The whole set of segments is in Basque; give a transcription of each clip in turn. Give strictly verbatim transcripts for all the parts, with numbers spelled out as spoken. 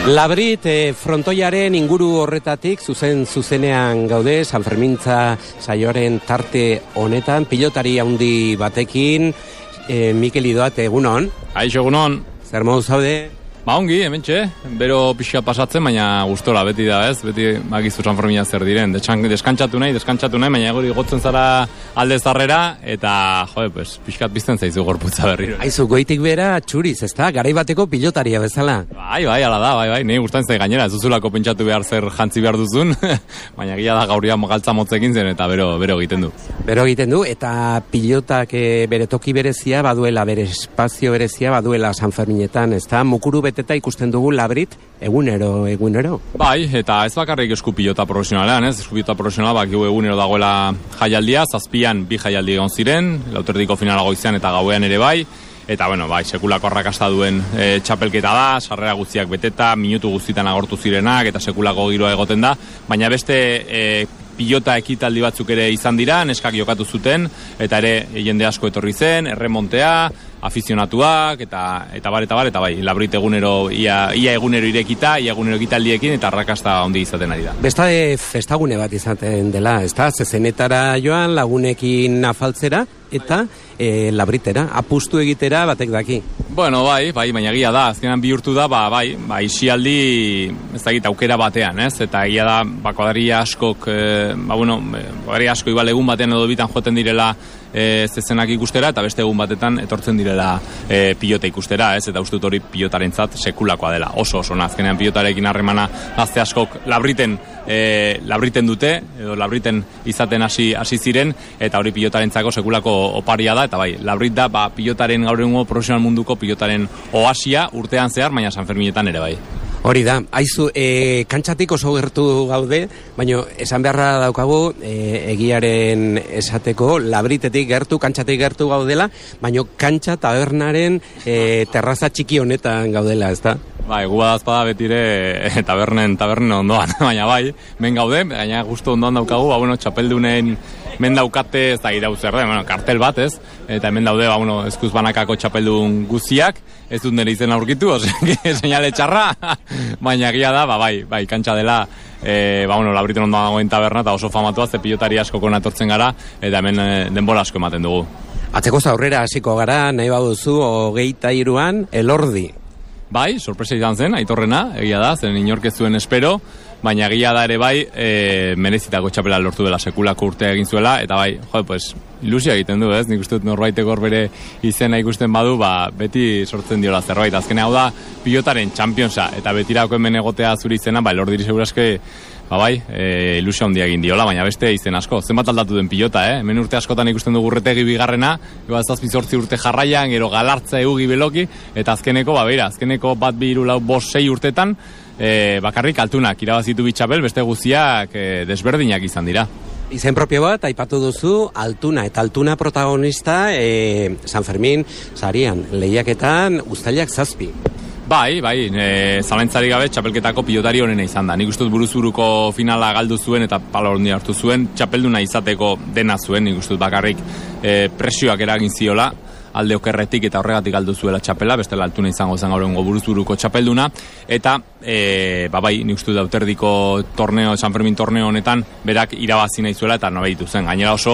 Labrit e, frontoiaren inguru horretatik zuzen zuzenean gaude San Fermintza saioaren tarte honetan pilotari handi batekin e, Mikel Idoat egunon. Aixo egunon. Zer modu zaude? Ba ongi, hementxe, bero pixka pasatzen, baina gustora beti da ez, beti magizu San Fermina zer diren, deskantzatu nahi, deskantzatu nahi, baina gori gotzen zara alde zarrera, eta jode, pues, pixkat bizten zaizu gorputza berriro. Aizu, goitik bera txuriz, ez da? Garai bateko pilotaria bezala. Bai, bai, ala da, bai, bai, nahi gustatzen zai gainera, ez duzulako pentsatu behar zer jantzi behar duzun, baina gila da gauria galtza motzekin zen, eta bero, bero egiten du. Bero egiten du, eta pilotak e, bere toki berezia baduela, bere espazio berezia baduela San Ferminetan, ez da? Mukuru beteta ikusten dugu Labrit egunero, egunero. Bai, eta ez bakarrik esku pilota profesionalean, ez? Esku pilota profesionala bak egunero dagoela jaialdia, zazpian bi jaialdi egon ziren, lauterdiko finala goizean eta gauean ere bai, eta bueno, bai, sekulako arrakasta duen e, txapelketa da, sarrera guztiak beteta, minutu guztietan agortu zirenak, eta sekulako giroa egoten da, baina beste e, pilota ekitaldi batzuk ere izan dira, neskak jokatu zuten, eta ere jende asko etorri zen, erremontea, afizionatuak, eta eta bar, eta bar, eta bai, Labrit egunero, ia, ia egunero irekita, ia egunero ekitaldiekin, eta arrakasta handi izaten ari da. Besta de festagune bat izaten dela, ez da? Zezenetara joan, lagunekin afaltzera, eta e, Labritera, apustu egitera batek daki. Bueno, bai, bai, baina egia da, azkenan bihurtu da, ba, bai, ba, isialdi, ez dakit, aukera batean, ez? Eta egia da, ba, kuadrilla askok, e, ba, bueno, kuadrilla asko igual egun batean edo bitan joten direla e, zezenak ikustera, eta beste egun batetan etortzen direla e, pilota ikustera, ez? Eta uste dut hori pilotarentzat sekulakoa dela, oso oso, azkenean pilotarekin harremana gazte askok Labriten, e, Labriten dute, edo Labriten izaten hasi hasi ziren, eta hori pilotarentzako sekulako oparia da, eta bai, Labrit da, ba, pilotaren gaur egungo profesional munduko pilotaren oasia urtean zehar, baina San Ferminetan ere bai. Hori da, aizu, e, kantxatik oso gertu gaude, baina esan beharra daukagu e, egiaren esateko, Labritetik gertu, kantxatik gertu gaudela, baina kantxa tabernaren e, terraza txiki honetan gaudela, ez da? Bai, gu badazpada betire tabernen, tabernen ondoan, baina bai, men gaude, baina justu ondoan daukagu, ba, bueno, txapeldunen men daukate, ez da irau zer den, bueno, kartel bat, ez? Eta hemen daude, ba, bueno, eskuz banakako txapeldun guziak, ez dut nire izen aurkitu, ose, seinale txarra, baina egia da, ba, bai, bai, kantxa dela, e, ba, bueno, Labriten ondoan dagoen taberna, eta oso famatua, ze pilotari asko konatortzen gara, eta hemen e, denbora asko ematen dugu. Atzeko aurrera hasiko gara, nahi baduzu, hogeita hiruan, Elordi. Bai, sorpresa izan zen, aitorrena, egia da, zen inork ez zuen espero, baina egia da ere bai, e, merezitako txapela lortu dela sekulako urtea egin zuela, eta bai, jode, pues, ilusia egiten du, ez? Nik uste dut norbaiteko bere izena ikusten badu, ba, beti sortzen diola zerbait. Azken hau da, pilotaren championsa, eta betirako hemen egotea zuri izena, ba, Elordiri segurazke, ba bai, e, ilusia handia egin diola, baina beste izen asko. Zenbat aldatu den pilota, eh? Hemen urte askotan ikusten dugu Urretegi bigarrena, eba zazpi zortzi urte jarraian, gero Galartza eugi beloki, eta azkeneko, ba beira, azkeneko bat bi hiru lau bost sei urtetan, e, bakarrik Altunak irabazitu bitxapel, beste guztiak e, desberdinak izan dira. Izen propio bat, aipatu duzu, Altuna, eta Altuna protagonista e, San Fermin sarian, lehiaketan uztailak zazpi. Bai, bai, e, zalentzari gabe txapelketako pilotari honena izan da. Nik uste dut buruzuruko finala galdu zuen eta pala hori hartu zuen, txapelduna izateko dena zuen, nik uste dut bakarrik e, presioak eragin ziola, alde okerretik eta horregatik galdu zuela txapela, bestela Altuna izango zen gaur egungo buruzuruko txapelduna, eta e, ba bai, nik uste dut Lauterdiko torneo, San Fermin torneo honetan, berak irabazi nahi zuela eta nobeitu zen. Gainera oso,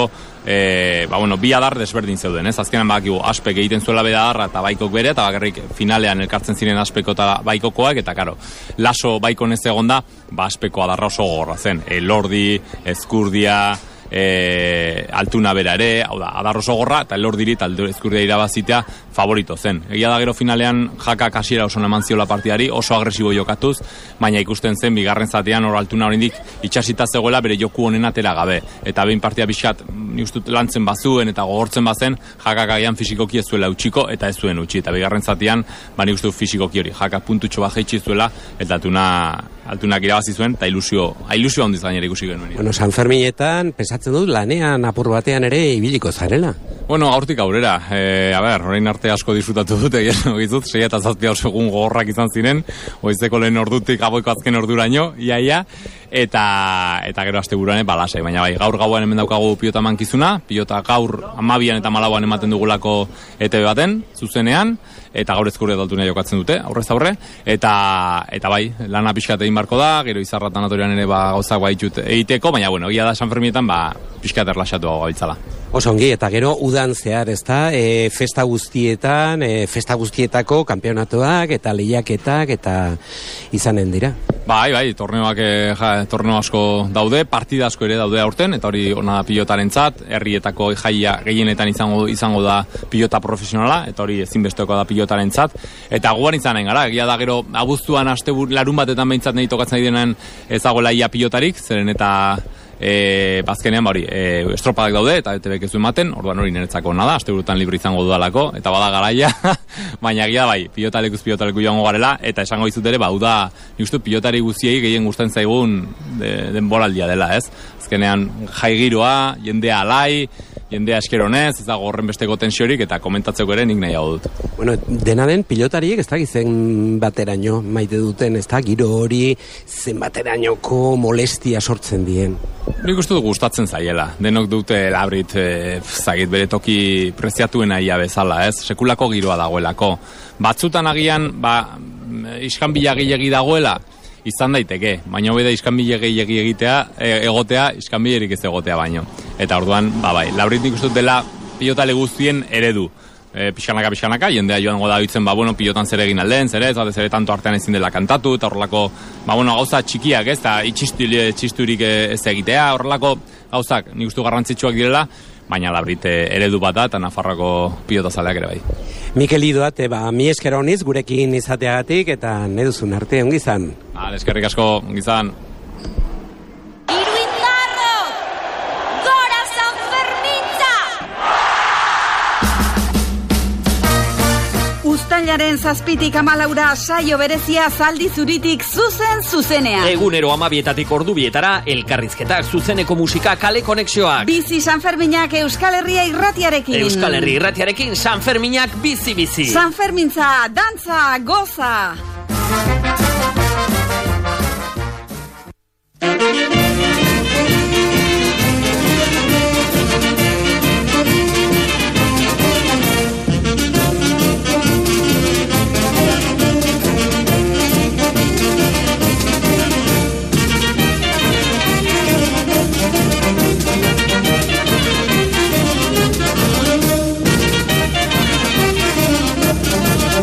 e, ba bueno, bi adar desberdin zeuden, ez? Azkenan badakigu Aspek egiten zuela bedadarra eta Baikok bere, eta bakarrik finalean elkartzen ziren Aspeko eta Baikokoak, eta karo, Laso Baikon ez egonda, ba Aspeko adarra oso gogorra zen. Elordi, Ezkurdia, E, Altuna bera ere, hau da, adar oso gorra, eta Elordiri eta Ezkurdia irabazitea favorito zen. Egia da gero finalean jakak hasiera oso eman ziola partidari, oso agresibo jokatuz, baina ikusten zen bigarren zatean hor Altuna oraindik itxasita zegoela bere joku honen atera gabe. Eta behin partia bizkat, ni ustut lantzen bazuen eta gogortzen bazen, jakak agian fisikoki ez zuela utxiko eta ez zuen utxi. Eta bigarren zatean, ba ni ustut fisikoki hori, jakak puntutxo bat jaitsi zuela, eta Altuna, Altunak irabazi zuen, eta ilusio, ilusio handiz gainera ikusi genuen. Bueno, San Ferminetan, pesatzen dut, lanean apur batean ere ibiliko zarela. Bueno, gaurtik aurrera, e, a ber, orain arte asko disfrutatu dute, gero gizut, sei eta zazpia segun gogorrak izan ziren, goizeko lehen ordutik gaboiko azken orduraino, iaia, eta eta gero asteburuan balasai, baina bai, gaur gauan hemen daukagu pilota mankizuna, pilota gaur amabian eta malauan ematen dugulako E T B baten, zuzenean, eta gaur ezkurri adaltu nahi jokatzen dute, aurrez aurre, eta eta bai, lana pixkat egin barko da, gero izarra tanatorian ere ba, gauzak baitut egiteko, baina bueno, egia da San Fermietan ba, pixkat erlaxatu hau gabiltzala. Oso ongi, eta gero udan zehar, ezta, e, festa guztietan, e, festa guztietako kanpionatuak eta lehiaketak eta izanen dira. Bai, bai, torneoak, e, ja, torneo asko daude, partida asko ere daude aurten, eta hori ona pilotarentzat, herrietako jaia gehienetan izango izango da pilota profesionala, eta hori ezinbestekoa da pilotarentzat, eta guan izanen gara, egia da gero abuztuan asteburu larun batetan behintzat nahi tokatzen direnean ezagoela ia pilotarik, zeren eta E, bazkenean ba hori, e, estropadak daude eta E T Bek ez du ematen, orduan hori niretzako ona da, asteburutan libre izango dudalako, eta bada garaia, baina egia bai, pilotalekuz pilotaleku joango garela, eta esango dizut ere, ba, uda, nik uste pilotari guztiei gehien gustatzen zaigun de, denboraldia dela, ez? Azkenean, jai giroa, jendea alai, jendea eskeronez, ez dago horren besteko tensiorik, eta komentatzeko ere nik nahiago dut. Bueno, dena den pilotariek ez da zen bateraino maite duten, ez da giro hori zen baterainoko molestia sortzen dien. Nik uste dut gustatzen zaiela. Denok dute labrit e, zagit bere toki preziatuena ia bezala, ez? Sekulako giroa dagoelako. Batzutan agian, ba, iskanbila gehiagi dagoela, izan daiteke, baina hobe da iskanbile gehiagi egitea, e, egotea, iskanbilerik ez egotea baino. Eta orduan, ba bai, labrit nik uste dut dela pilotale guztien eredu. E, pixkanaka, pixkanaka, jendea joango da ditzen, ba, bueno, pilotan zer egin alden, zer ez, batez ere tanto artean ezin dela kantatu, eta horrelako, ba, bueno, gauza txikiak, ez, eta itxisturik ez egitea, horrelako gauzak, nik uste garrantzitsuak direla, baina labrit eredu bat da, eta Nafarroako pilotazaleak ere bai. Mikel Idoat, ba, mi esker honiz, gurekin izateagatik, eta nahi duzun arte, ongi izan. Ba, eskerrik asko, ongi izan. Uztailaren zazpitik amalaura saio berezia zaldi zuritik zuzen zuzenean. Egunero amabietatik ordubietara, elkarrizketak, zuzeneko musika, kale konexioak. Bizi San Ferminak Euskal Herria irratiarekin. Euskal Herria irratiarekin San Ferminak bizi-bizi. San Fermintza, dantza, goza.